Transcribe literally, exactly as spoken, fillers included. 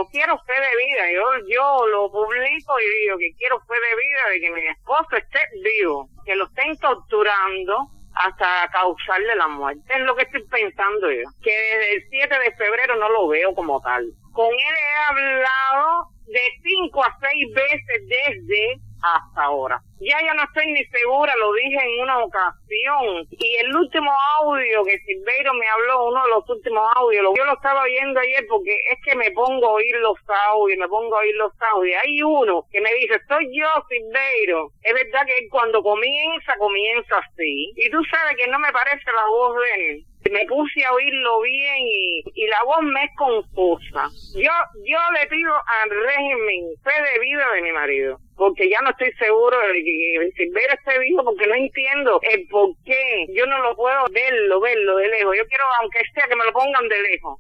yo quiero fe de vida, yo yo lo publico y digo que quiero fe de vida de que mi esposo esté vivo, que lo estén torturando hasta causarle la muerte. Es lo que estoy pensando yo, que desde el siete de febrero no lo veo como tal. Con él he hablado de cinco a seis veces desde hasta ahora. Ya yo no estoy ni segura, lo dije en una ocasión. Y el último audio que Silverio me habló, uno de los últimos audios, yo lo estaba oyendo ayer porque es que me pongo a oír los audios, me pongo a oír los audios. Hay uno que me dice, soy yo, Silverio. Es verdad que él cuando comienza, comienza así. Y tú sabes que no me parece la voz de él. Me puse a oírlo bien y, y la voz me es confusa. Yo, yo le pido al régimen fe de vida de mi marido, porque ya no estoy seguro de que Silverio esté vivo, porque no entiendo el por qué. Yo no lo puedo verlo, verlo de lejos. Yo quiero, aunque sea, que me lo pongan de lejos.